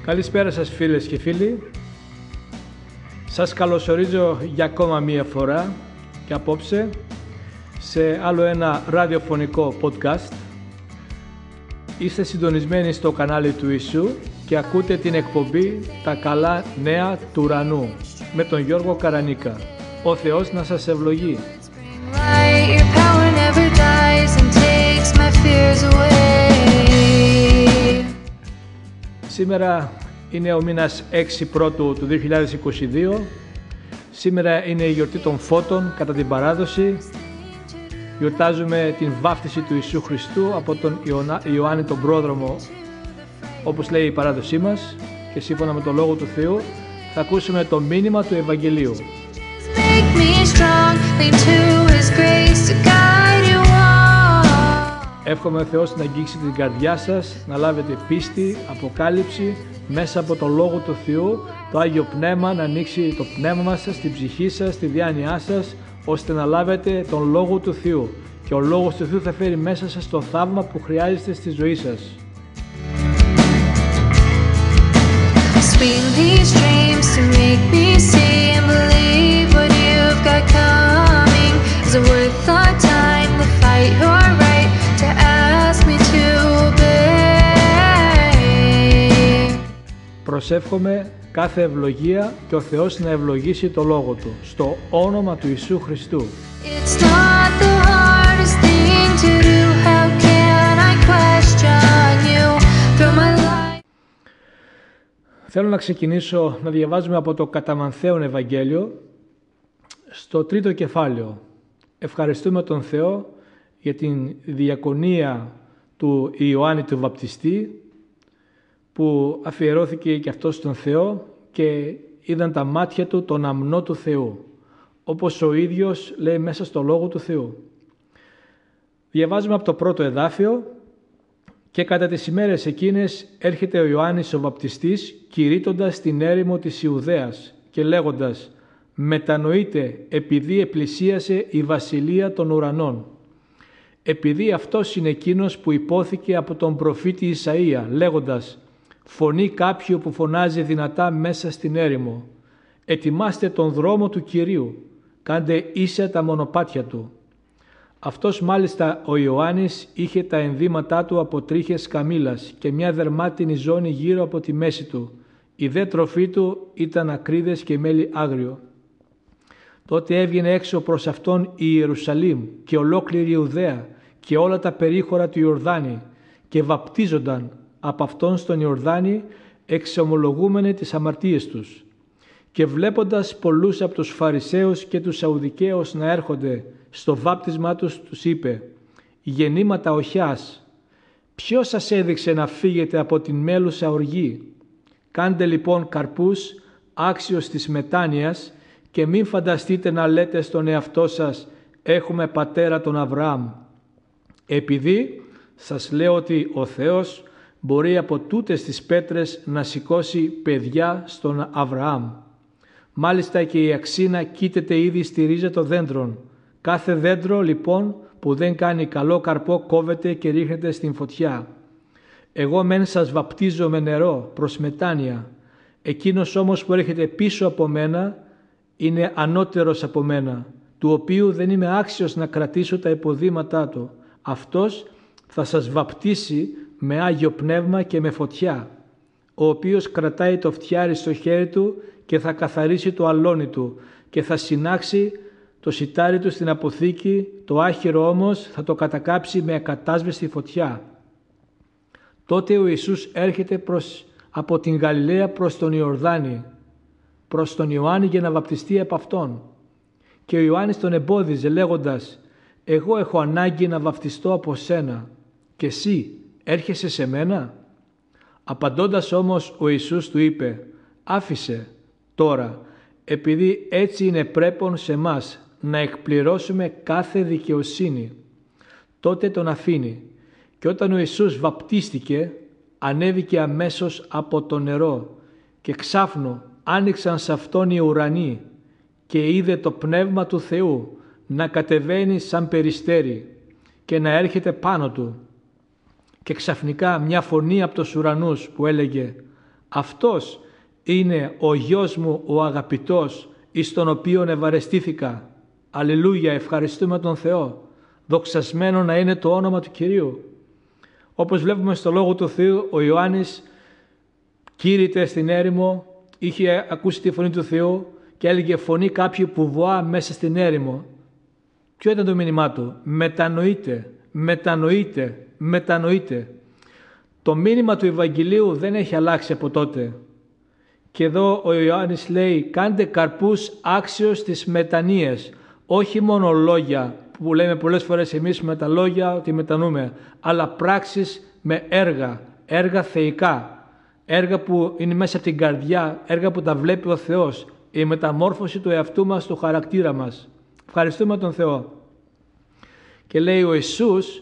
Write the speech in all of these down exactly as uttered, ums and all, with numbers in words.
Καλησπέρα σας φίλες και φίλοι. Σας καλωσορίζω για ακόμα μία φορά και απόψε σε άλλο ένα ραδιοφωνικό podcast. Είστε συντονισμένοι στο κανάλι του Ιησού και ακούτε την εκπομπή «Τα καλά νέα του ουρανού» με τον Γιώργο Καρανίκα. Ο Θεός να σας ευλογεί. Σήμερα είναι ο μήνας έξι πρώτου του δύο χιλιάδες είκοσι δύο. Σήμερα είναι η γιορτή των φώτων κατά την παράδοση. Γιορτάζουμε την βάφτιση του Ιησού Χριστού από τον Ιωάννη τον Πρόδρομο, όπως λέει η παράδοσή μας, και σύμφωνα με τον Λόγο του Θεού θα ακούσουμε το μήνυμα του Ευαγγελίου. Εύχομαι ο Θεός να αγγίξει την καρδιά σας, να λάβετε πίστη, αποκάλυψη μέσα από το Λόγο του Θεού, το Άγιο Πνεύμα να ανοίξει το πνεύμα σας, την ψυχή σας, τη διάνοιά σας, ώστε να λάβετε τον Λόγο του Θεού. Και ο Λόγος του Θεού θα φέρει μέσα σας το θαύμα που χρειάζεστε στη ζωή σας. Προσεύχομαι κάθε ευλογία και ο Θεός να ευλογήσει το Λόγο Του, στο όνομα του Ιησού Χριστού. Θέλω να ξεκινήσω να διαβάζουμε από το κατά Μανθαίον Ευαγγέλιο, στο τρίτο κεφάλαιο. Ευχαριστούμε τον Θεό για την διακονία του Ιωάννη του Βαπτιστή, που αφιερώθηκε και αυτός στον Θεό και είδαν τα μάτια του τον αμνό του Θεού, όπως ο ίδιος λέει μέσα στο Λόγο του Θεού. Διαβάζουμε από το πρώτο εδάφιο: «Και κατά τις ημέρες εκείνες έρχεται ο Ιωάννης ο Βαπτιστής κηρύττοντας την έρημο της Ιουδαίας και λέγοντας: μετανοείτε, επειδή επλησίασε η βασιλεία των ουρανών. Επειδή αυτός είναι εκείνος που υπόθηκε από τον προφήτη Ισαΐα, λέγοντας: φωνή κάποιου που φωνάζει δυνατά μέσα στην έρημο. Ετοιμάστε τον δρόμο του Κυρίου, κάντε ίσα τα μονοπάτια του». Αυτός μάλιστα ο Ιωάννης είχε τα ενδύματά του από τρίχες καμήλας και μια δερμάτινη ζώνη γύρω από τη μέση του. Η δε τροφή του ήταν ακρίδες και μέλι άγριο. Τότε έβγαινε έξω προς αυτόν η Ιερουσαλήμ και ολόκληρη Ιουδαία και όλα τα περίχωρα του Ιορδάνη και βαπτίζονταν από αυτόν στον Ιορδάνη, εξομολογούμενοι τις αμαρτίες τους. Και βλέποντας πολλούς από τους Φαρισαίους και τους Σαουδικαίους να έρχονται στο βάπτισμά τους, τους είπε: «Γεννήματα οχιάς, ποιος σας έδειξε να φύγετε από την μέλουσα οργή? Κάντε λοιπόν καρπούς άξιος της μετάνοιας και μην φανταστείτε να λέτε στον εαυτό σας: έχουμε πατέρα τον Αβραάμ. Επειδή σας λέω ότι ο Θεός μπορεί από τούτες τις πέτρες να σηκώσει παιδιά στον Αβραάμ. Μάλιστα και η αξίνα κοίταται ήδη στη ρίζα των δέντρων. Κάθε δέντρο λοιπόν που δεν κάνει καλό καρπό κόβεται και ρίχνεται στην φωτιά. Εγώ μεν σας βαπτίζω με νερό προς μετάνοια. Εκείνος όμως που έρχεται πίσω από μένα είναι ανώτερος από μένα, του οποίου δεν είμαι άξιος να κρατήσω τα υποδήματά του. Αυτός θα σας βαπτίσει με Άγιο Πνεύμα και με φωτιά, ο οποίος κρατάει το φτιάρι στο χέρι του και θα καθαρίσει το αλόνι του και θα συνάξει το σιτάρι του στην αποθήκη, το άχυρο όμως θα το κατακάψει με ακατάσβεστη φωτιά». Τότε ο Ιησούς έρχεται προς, από την Γαλιλαία προς τον Ιορδάνη, προς τον Ιωάννη για να βαπτιστεί από αυτόν. Και ο Ιωάννης τον εμπόδιζε λέγοντας: «Εγώ έχω ανάγκη να βαπτιστώ από σένα και εσύ έρχεσαι σε μένα?» Απαντώντας όμως ο Ιησούς του είπε: «Άφησε τώρα, επειδή έτσι είναι πρέπον σε μας να εκπληρώσουμε κάθε δικαιοσύνη». Τότε τον αφήνει και όταν ο Ιησούς βαπτίστηκε ανέβηκε αμέσως από το νερό και ξάφνου άνοιξαν σε αυτόν οι ουρανοί και είδε το Πνεύμα του Θεού να κατεβαίνει σαν περιστέρι και να έρχεται πάνω του. Και ξαφνικά μια φωνή από τους ουρανούς που έλεγε: Αυτός είναι ο γιος μου ο αγαπητός, εις τον οποίον ευαρεστήθηκα. Αλληλούια, ευχαριστούμε τον Θεό. Δοξασμένο να είναι το όνομα του Κυρίου. Όπως βλέπουμε στο Λόγο του Θεού, ο Ιωάννης κήρυτε στην έρημο, είχε ακούσει τη φωνή του Θεού και έλεγε φωνή κάποιου που βοά μέσα στην έρημο. Ποιο ήταν το μήνυμά του? Μετανοείτε, μετανοείτε, μετανοείτε. Το μήνυμα του Ευαγγελίου δεν έχει αλλάξει από τότε. Και εδώ ο Ιωάννης λέει, κάντε καρπούς άξιος της μετανοίας. Όχι μόνο λόγια που λέμε πολλές φορές εμείς με τα λόγια ότι μετανοούμε, αλλά πράξεις με έργα, έργα θεϊκά, έργα που είναι μέσα από την καρδιά, έργα που τα βλέπει ο Θεός, η μεταμόρφωση του εαυτού μας, του χαρακτήρα μας. Ευχαριστούμε τον Θεό. Και λέει ο Ιησούς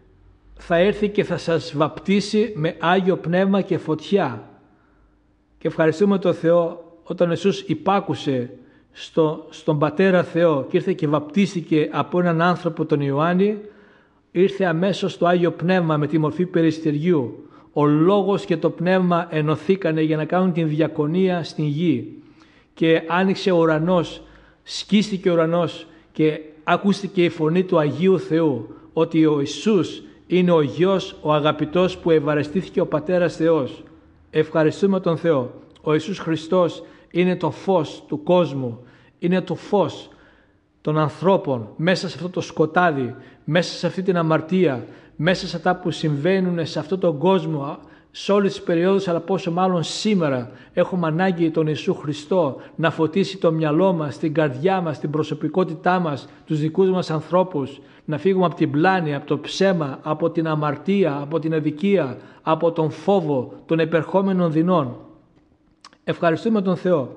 θα έρθει και θα σας βαπτίσει με Άγιο Πνεύμα και φωτιά. Και ευχαριστούμε τον Θεό όταν ο Ιησούς υπάκουσε στο, στον Πατέρα Θεό και ήρθε και βαπτίστηκε από έναν άνθρωπο τον Ιωάννη, ήρθε αμέσως το Άγιο Πνεύμα με τη μορφή περιστεριού. Ο Λόγος και το Πνεύμα ενωθήκανε για να κάνουν την διακονία στην γη. Και άνοιξε ο ουρανός, σκίστηκε ο ουρανός και ακούστηκε η φωνή του Αγίου Θεού ότι ο Ιησούς είναι ο Γιος, ο αγαπητός που ευαρεστήθηκε ο Πατέρας Θεός. Ευχαριστούμε τον Θεό. Ο Ιησούς Χριστός είναι το φως του κόσμου, είναι το φως των ανθρώπων μέσα σε αυτό το σκοτάδι, μέσα σε αυτή την αμαρτία, μέσα σε αυτά που συμβαίνουν σε αυτόν τον κόσμο, σε όλες τις περιόδους, αλλά πόσο μάλλον σήμερα έχουμε ανάγκη τον Ιησού Χριστό να φωτίσει το μυαλό μας, την καρδιά μας, την προσωπικότητά μας, τους δικούς μας ανθρώπους, να φύγουμε από την πλάνη, από το ψέμα, από την αμαρτία, από την αδικία, από τον φόβο των επερχόμενων δεινών. Ευχαριστούμε τον Θεό.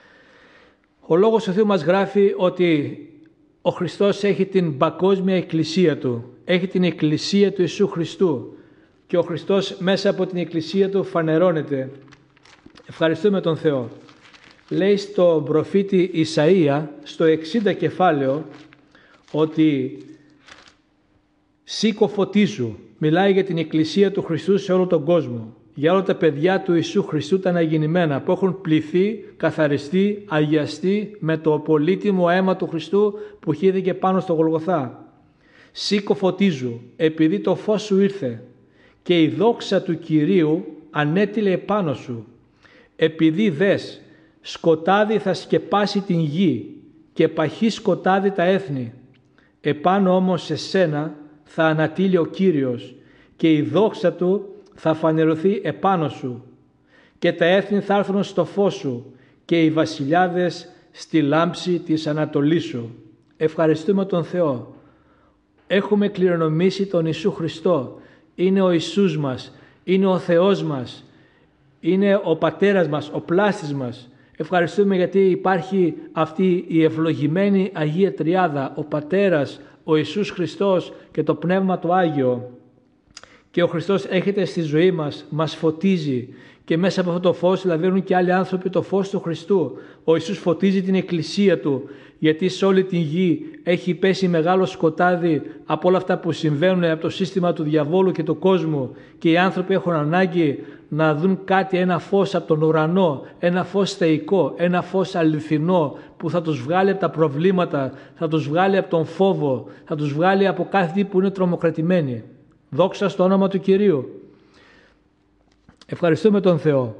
Ο Λόγος του Θεού μας γράφει ότι ο Χριστός έχει την παγκόσμια εκκλησία Του, έχει την εκκλησία του Ιησού Χριστού και ο Χριστός μέσα από την εκκλησία Του φανερώνεται. Ευχαριστούμε τον Θεό. Λέει στο προφήτη Ισαΐα, στο εξήντα κεφάλαιο, ότι σήκω φωτίζου. Μιλάει για την εκκλησία του Χριστού σε όλο τον κόσμο. Για όλα τα παιδιά του Ιησού Χριστού τα αναγεννημένα που έχουν πληθεί, καθαριστεί, αγιαστεί με το πολύτιμο αίμα του Χριστού που χύθηκε πάνω στο Γολγοθά. Σήκω φωτίζου, επειδή το φως σου ήρθε και η δόξα του Κυρίου ανέτειλε επάνω σου. Επειδή δες, σκοτάδι θα σκεπάσει την γη και παχύ σκοτάδι τα έθνη. Επάνω όμως σε σένα θα ανατείλει ο Κύριος και η δόξα Του θα φανερωθεί επάνω σου και τα έθνη θα έρθουν στο φως σου και οι βασιλιάδες στη λάμψη της Ανατολής σου. Ευχαριστούμε τον Θεό. Έχουμε κληρονομήσει τον Ιησού Χριστό. Είναι ο Ιησούς μας, είναι ο Θεός μας, είναι ο Πατέρας μας, ο πλάστης μας. Ευχαριστούμε γιατί υπάρχει αυτή η ευλογημένη Αγία Τριάδα, ο Πατέρας, ο Ιησούς Χριστός και το Πνεύμα το Άγιο. Και ο Χριστός έρχεται στη ζωή μας, μας φωτίζει και μέσα από αυτό το φως λαβαίνουν και άλλοι άνθρωποι το φως του Χριστού. Ο Ιησούς φωτίζει την εκκλησία Του, γιατί σε όλη την γη έχει πέσει μεγάλο σκοτάδι από όλα αυτά που συμβαίνουν από το σύστημα του διαβόλου και του κόσμου και οι άνθρωποι έχουν ανάγκη να δουν κάτι, ένα φως από τον ουρανό, ένα φως θεϊκό, ένα φως αληθινό που θα τους βγάλει από τα προβλήματα, θα τους βγάλει από τον φόβο, θα τους βγάλει από κάθε τι που είναι τρομοκρατημένοι. Δόξα στο όνομα του Κυρίου. Ευχαριστούμε τον Θεό.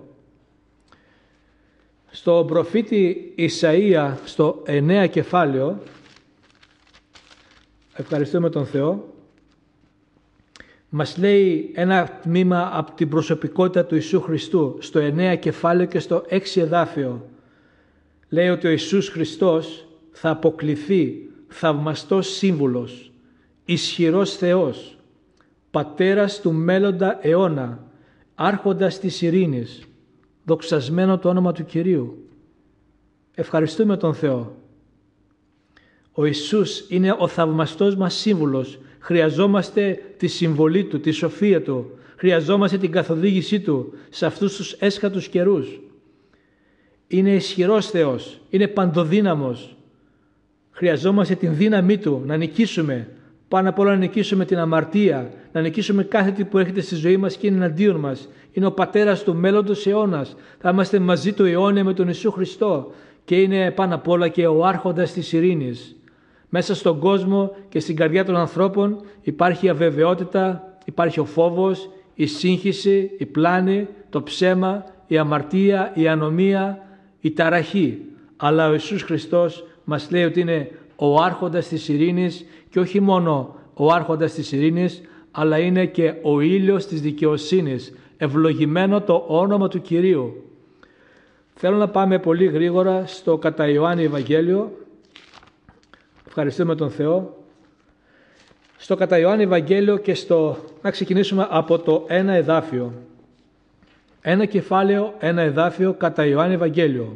Στο προφήτη Ισαΐα, στο εννέα κεφάλαιο, ευχαριστούμε τον Θεό, μας λέει ένα τμήμα από την προσωπικότητα του Ιησού Χριστού, στο εννέα κεφάλαιο και στο έξι εδάφιο. Λέει ότι ο Ιησούς Χριστός θα αποκληθεί θαυμαστός σύμβουλος, ισχυρός Θεός, Πατέρας του μέλλοντα αιώνα, Άρχοντας της ειρήνης, δοξασμένο το όνομα του Κυρίου. Ευχαριστούμε τον Θεό. Ο Ιησούς είναι ο θαυμαστός μας σύμβουλος. Χρειαζόμαστε τη συμβολή Του, τη σοφία Του. Χρειαζόμαστε την καθοδήγησή Του σε αυτούς τους έσχατους καιρούς. Είναι ισχυρός Θεός, είναι παντοδύναμος. Χρειαζόμαστε την δύναμή Του να νικήσουμε Πάνω απ' όλα να νικήσουμε την αμαρτία, να νικήσουμε κάθε τι που έρχεται στη ζωή μας και είναι εναντίον μας. Είναι ο πατέρας του μέλλοντος αιώνας. Θα είμαστε μαζί του αιώνια με τον Ιησού Χριστό και είναι πάνω απ' όλα και ο άρχοντας της ειρήνης. Μέσα στον κόσμο και στην καρδιά των ανθρώπων υπάρχει η αβεβαιότητα, υπάρχει ο φόβος, η σύγχυση, η πλάνη, το ψέμα, η αμαρτία, η ανομία, η ταραχή. Αλλά ο Ιησούς Χριστός μας λέει ότι είναι ο άρχοντας της ειρήνης και όχι μόνο ο άρχοντας της ειρήνης, αλλά είναι και ο ήλιος της δικαιοσύνης. Ευλογημένο το όνομα του Κυρίου. Θέλω να πάμε πολύ γρήγορα στο κατά Ιωάννη Ευαγγέλιο. Ευχαριστούμε τον Θεό. Στο κατά Ιωάννη Ευαγγέλιο και στο... να ξεκινήσουμε από το ένα εδάφιο. Ένα κεφάλαιο, ένα εδάφιο κατά Ιωάννη Ευαγγέλιο.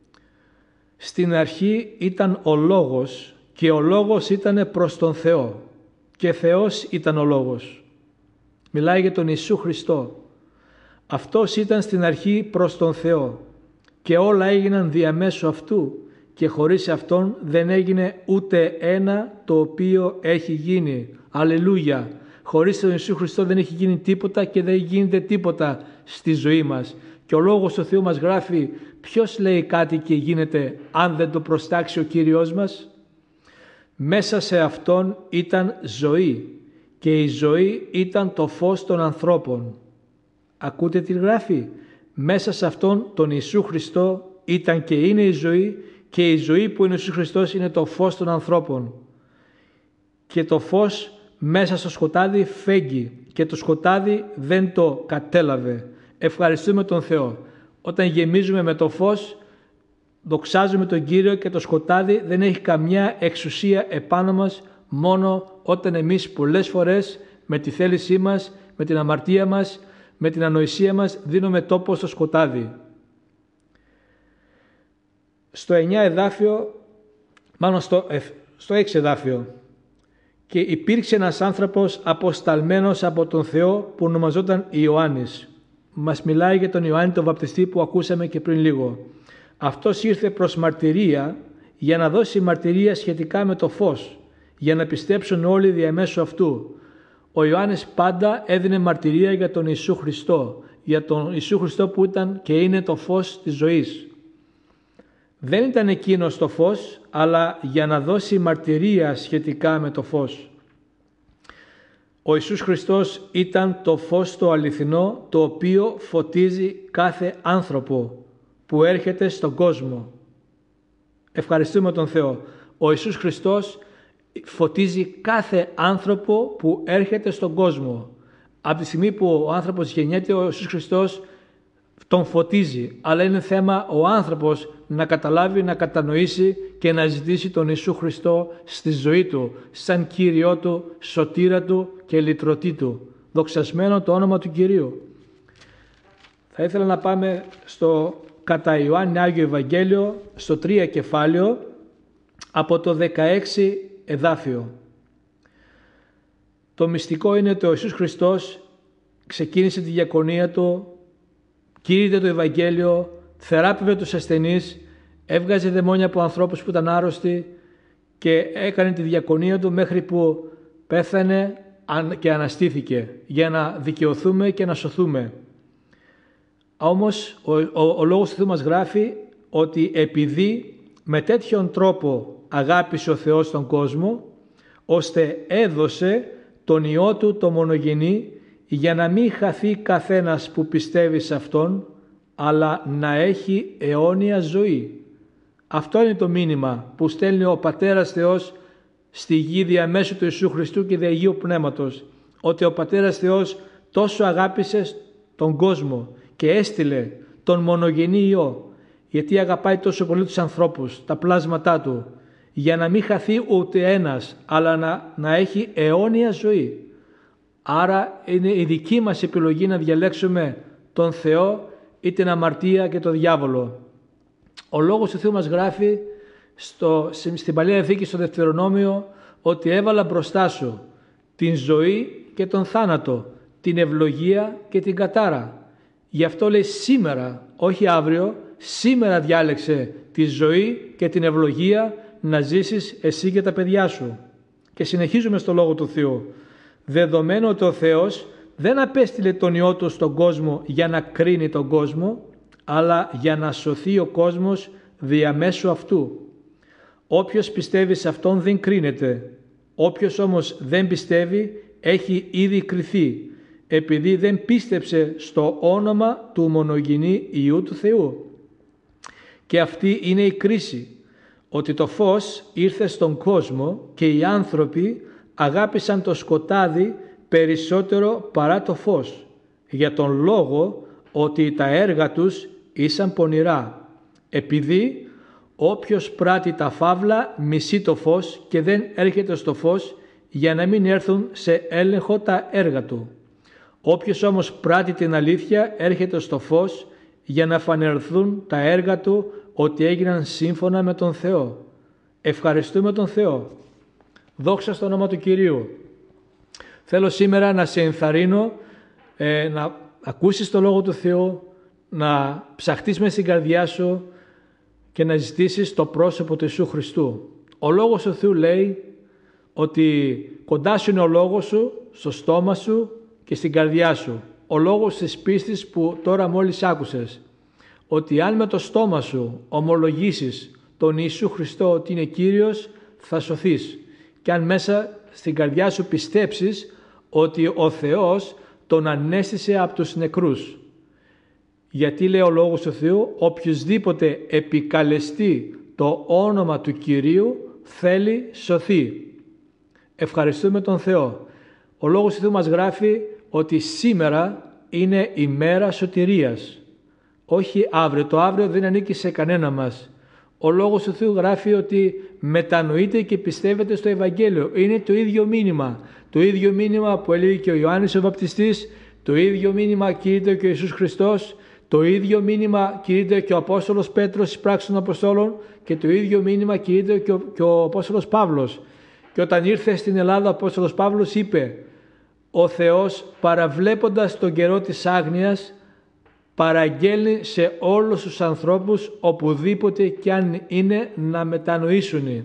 Στην αρχή ήταν ο Λόγος και ο Λόγος ήταν προς τον Θεό και Θεός ήταν ο Λόγος. Μιλάει για τον Ιησού Χριστό. Αυτός ήταν στην αρχή προς τον Θεό και όλα έγιναν διαμέσου αυτού και χωρίς αυτόν δεν έγινε ούτε ένα το οποίο έχει γίνει. Αλληλούια! Χωρίς τον Ιησού Χριστό δεν έχει γίνει τίποτα και δεν γίνεται τίποτα στη ζωή μας. Και ο Λόγος του Θεού μας γράφει ποιος λέει κάτι και γίνεται αν δεν το προστάξει ο Κύριος μας. Μέσα σε αυτόν ήταν ζωή και η ζωή ήταν το φως των ανθρώπων. Ακούτε τι γράφει. Μέσα σε αυτόν τον Ιησού Χριστό ήταν και είναι η ζωή και η ζωή που είναι ο Ιησούς Χριστός είναι το φως των ανθρώπων. Και το φως μέσα στο σκοτάδι φέγγει και το σκοτάδι δεν το κατέλαβε. Ευχαριστούμε τον Θεό. Όταν γεμίζουμε με το φως, δοξάζουμε τον Κύριο και το σκοτάδι δεν έχει καμιά εξουσία επάνω μας, μόνο όταν εμείς πολλές φορές με τη θέλησή μας, με την αμαρτία μας, με την ανοησία μας δίνουμε τόπο στο σκοτάδι. Στο εννιά εδάφιο, μάλλον στο, στο έξι εδάφιο, και υπήρξε ένας άνθρωπος αποσταλμένος από τον Θεό που ονομαζόταν Ιωάννης. Μας μιλάει για τον Ιωάννη τον βαπτιστή που ακούσαμε και πριν λίγο. Αυτός ήρθε προς μαρτυρία για να δώσει μαρτυρία σχετικά με το φως, για να πιστέψουν όλοι διαμέσου αυτού. Ο Ιωάννης πάντα έδινε μαρτυρία για τον Ιησού Χριστό, για τον Ιησού Χριστό που ήταν και είναι το φως της ζωής. Δεν ήταν εκείνος το φως, αλλά για να δώσει μαρτυρία σχετικά με το φως. Ο Ιησούς Χριστός ήταν το φως το αληθινό, το οποίο φωτίζει κάθε άνθρωπο που έρχεται στον κόσμο. Ευχαριστούμε τον Θεό. Ο Ιησούς Χριστός φωτίζει κάθε άνθρωπο που έρχεται στον κόσμο. Από τη στιγμή που ο άνθρωπος γεννιέται, ο Ιησούς Χριστός τον φωτίζει. Αλλά είναι θέμα ο άνθρωπος να καταλάβει, να κατανοήσει και να ζητήσει τον Ιησού Χριστό στη ζωή του, σαν Κύριό του, σωτήρα του και λυτρωτή του. Δοξασμένο το όνομα του Κυρίου. Θα ήθελα να πάμε στο κατά Ιωάννη Άγιο Ευαγγέλιο, στο τρία κεφάλαιο, από το δεκαέξι εδάφιο. Το μυστικό είναι ότι ο Ιησούς Χριστός ξεκίνησε τη διακονία του, κήρυτε το Ευαγγέλιο, θεράπευε τους ασθενείς, έβγαζε δαιμόνια από ανθρώπους που ήταν άρρωστοι και έκανε τη διακονία του μέχρι που πέθανε και αναστήθηκε για να δικαιωθούμε και να σωθούμε. Όμως ο, ο, ο Λόγος του Θεού μας γράφει ότι επειδή με τέτοιον τρόπο αγάπησε ο Θεός τον κόσμο, ώστε έδωσε τον Υιό Του το μονογενή για να μην χαθεί καθένας που πιστεύει σε Αυτόν, αλλά να έχει αιώνια ζωή. Αυτό είναι το μήνυμα που στέλνει ο Πατέρας Θεός στη γη διαμέσου του Ιησού Χριστού και δι' Αγίου Πνεύματος, ότι ο Πατέρας Θεός τόσο αγάπησε τον κόσμο και έστειλε τον μονογενή Υιό, γιατί αγαπάει τόσο πολύ τους ανθρώπους, τα πλάσματά Του, για να μην χαθεί ούτε ένας, αλλά να, να έχει αιώνια ζωή. Άρα είναι η δική μας επιλογή να διαλέξουμε τον Θεό ή την αμαρτία και τον διάβολο. Ο Λόγος του Θεού μας γράφει στο, στην Παλαιά Διαθήκη στο Δευτερονόμιο ότι έβαλα μπροστά σου την ζωή και τον θάνατο, την ευλογία και την κατάρα. Γι' αυτό λέει σήμερα, όχι αύριο, σήμερα διάλεξε τη ζωή και την ευλογία να ζήσεις εσύ και τα παιδιά σου. Και συνεχίζουμε στο Λόγο του Θεού. Δεδομένου ότι ο Θεός δεν απέστειλε τον Υιό Του στον κόσμο για να κρίνει τον κόσμο, αλλά για να σωθεί ο κόσμος διαμέσου αυτού. Όποιος πιστεύει σε Αυτόν δεν κρίνεται. Όποιος όμως δεν πιστεύει έχει ήδη κριθεί, επειδή δεν πίστεψε στο όνομα του μονογενή Υιού του Θεού. Και αυτή είναι η κρίση, ότι το φως ήρθε στον κόσμο και οι άνθρωποι αγάπησαν το σκοτάδι περισσότερο παρά το φως, για τον λόγο ότι τα έργα τους ήσαν πονηρά, επειδή όποιος πράττει τα φαύλα μισεί το φως και δεν έρχεται στο φως για να μην έρθουν σε έλεγχο τα έργα του. Όποιος όμως πράττει την αλήθεια έρχεται στο φως για να φανερθούν τα έργα του ότι έγιναν σύμφωνα με τον Θεό. Ευχαριστούμε τον Θεό. Δόξα στο όνομα του Κυρίου. Θέλω σήμερα να σε ενθαρρύνω ε, να ακούσεις το Λόγο του Θεού, να ψαχτείς μες στην καρδιά σου και να ζητήσεις το πρόσωπο του Ιησού Χριστού. Ο Λόγος του Θεού λέει ότι κοντά σου είναι ο Λόγος σου, στο στόμα σου και στην καρδιά σου. Ο Λόγος της πίστης που τώρα μόλις άκουσες. Ότι αν με το στόμα σου ομολογήσεις τον Ιησού Χριστό ότι είναι Κύριος, θα σωθείς. Και αν μέσα στην καρδιά σου πιστέψεις ότι ο Θεός τον ανέστησε από τους νεκρούς. Γιατί λέει ο Λόγος του Θεού, οποιοσδήποτε επικαλεστεί το όνομα του Κυρίου θέλει σωθεί. Ευχαριστούμε τον Θεό. Ο Λόγος του Θεού μας γράφει ότι σήμερα είναι η μέρα σωτηρίας. Όχι αύριο, το αύριο δεν ανήκει σε κανένα μας. Ο Λόγος του Θεού γράφει ότι μετανοείτε και πιστεύετε στο Ευαγγέλιο. Είναι το ίδιο μήνυμα. Το ίδιο μήνυμα που έλεγε και ο Ιωάννης ο Βαπτιστής, το ίδιο μήνυμα κηρύττει και ο Ιησούς Χριστός, το ίδιο μήνυμα κηρύττει και ο Απόστολος Πέτρος στις πράξεις των Αποστόλων και το ίδιο μήνυμα κηρύττει και ο, και ο Απόστολος Παύλος. Και όταν ήρθε στην Ελλάδα ο Απόστολος Παύλος είπε, ο Θεός παραβλέποντας τον καιρό της άγνοιας παραγγέλνει σε όλους τους ανθρώπους οπουδήποτε κι αν είναι να μετανοήσουν.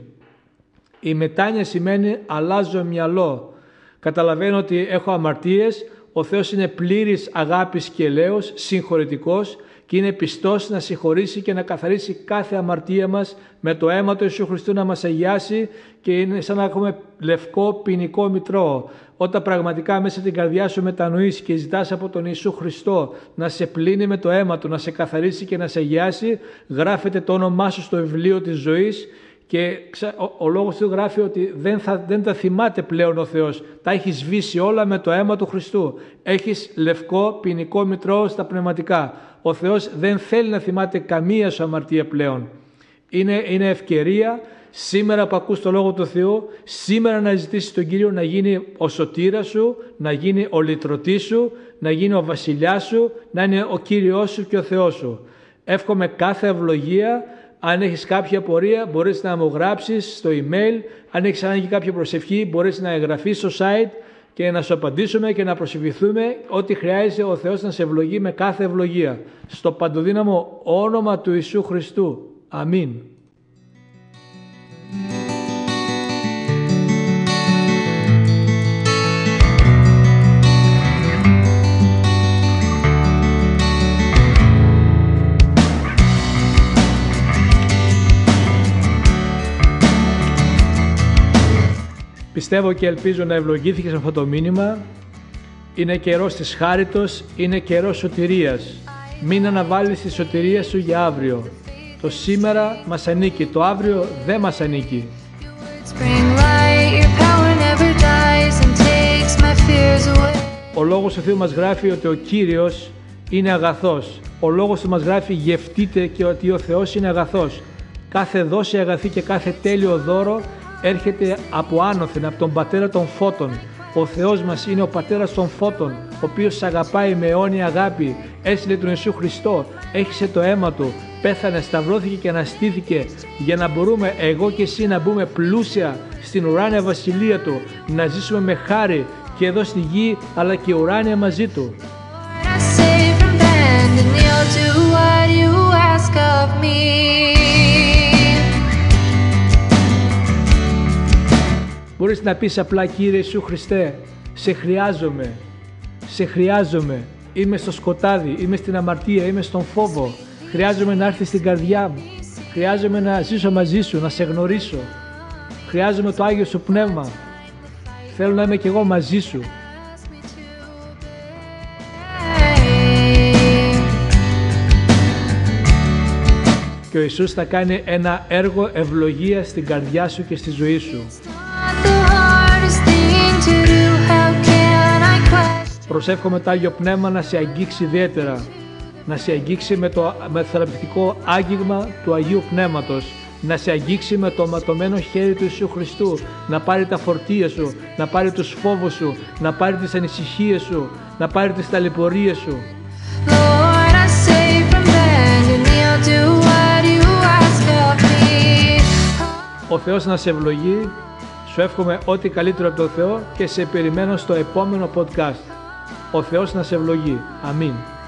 Η μετάνοια σημαίνει αλλάζω μυαλό. Καταλαβαίνω ότι έχω αμαρτίες, ο Θεός είναι πλήρης αγάπης και ελέος, συγχωρητικός και είναι πιστός να συγχωρήσει και να καθαρίσει κάθε αμαρτία μας με το αίμα του Ιησού Χριστού να μας αγιάσει και είναι σαν να έχουμε λευκό ποινικό μητρό. Όταν πραγματικά μέσα στην καρδιά σου μετανοείς και ζητάς από τον Ιησού Χριστό να σε πλύνει με το αίμα του, να σε καθαρίσει και να σε αγιάσει, γράφεται το όνομά σου στο βιβλίο της ζωής και ο, ο Λόγος του γράφει ότι δεν, θα, δεν τα θυμάται πλέον ο Θεός. Τα έχει σβήσει όλα με το αίμα του Χριστού. Έχεις λευκό ποινικό μητρό στα πνευματικά. Ο Θεός δεν θέλει να θυμάται καμία σου αμαρτία πλέον. Είναι, είναι ευκαιρία σήμερα που ακούς το Λόγο του Θεού, σήμερα να ζητήσεις τον Κύριο να γίνει ο σωτήρας σου, να γίνει ο λυτρωτής σου, να γίνει ο βασιλιάς σου, να είναι ο Κύριος σου και ο Θεός σου. Εύχομαι κάθε ευλογία. Αν έχεις κάποια απορία μπορείς να μου γράψεις στο email. Αν έχεις ανάγκη κάποια προσευχή μπορείς να εγγραφείς στο site και να σου απαντήσουμε και να προσευχηθούμε. Ό,τι χρειάζεται ο Θεός να σε ευλογεί με κάθε ευλογία. Στο παντοδύναμο όνομα του Ιησού Χριστού. Αμήν. Πιστεύω και ελπίζω να ευλογήθηκες αυτό το μήνυμα. Είναι καιρός της χάριτος, είναι καιρός σωτηρίας. Μην αναβάλεις τη σωτηρία σου για αύριο. Το σήμερα μας ανήκει, το αύριο δεν μας ανήκει. Ο Λόγος του Θεού μας γράφει ότι ο Κύριος είναι αγαθός. Ο Λόγος του μας γράφει γευτείτε και ότι ο Θεός είναι αγαθός. Κάθε δόση αγαθή και κάθε τέλειο δώρο έρχεται από άνωθεν, από τον Πατέρα των Φώτων. Ο Θεός μας είναι ο Πατέρας των Φώτων, ο οποίος σ' αγαπάει με αιώνια αγάπη, έστειλε τον Ιησού Χριστό, έχισε το αίμα Του, πέθανε, σταυρώθηκε και αναστήθηκε για να μπορούμε εγώ και εσύ να μπούμε πλούσια στην ουράνια βασιλεία Του, να ζήσουμε με χάρη και εδώ στη γη αλλά και ουράνια μαζί Του. Μπορείς να πεις απλά: Κύριε Ιησού Χριστέ, σε χρειάζομαι, σε χρειάζομαι, είμαι στο σκοτάδι, είμαι στην αμαρτία, είμαι στον φόβο, χρειάζομαι να έρθεις στην καρδιά μου, χρειάζομαι να ζήσω μαζί σου, να σε γνωρίσω, χρειάζομαι το Άγιο Σου Πνεύμα, θέλω να είμαι κι εγώ μαζί σου. Και ο Ιησούς θα κάνει ένα έργο ευλογίας στην καρδιά σου και στη ζωή σου. Προσεύχομαι το Άγιο Πνεύμα να σε αγγίξει ιδιαίτερα, να σε αγγίξει με το, με το θεραπευτικό άγγιγμα του Αγίου Πνεύματος, να σε αγγίξει με το ματωμένο χέρι του Ιησού Χριστού, να πάρει τα φορτία σου, να πάρει τους φόβους σου, να πάρει τις ανησυχίες σου, να πάρει τις ταλαιπωρίες σου. Ο Θεός να σε ευλογεί, σου εύχομαι ό,τι καλύτερο από τον Θεό και σε περιμένω στο επόμενο podcast. Ο Θεός να σε ευλογεί. Αμήν.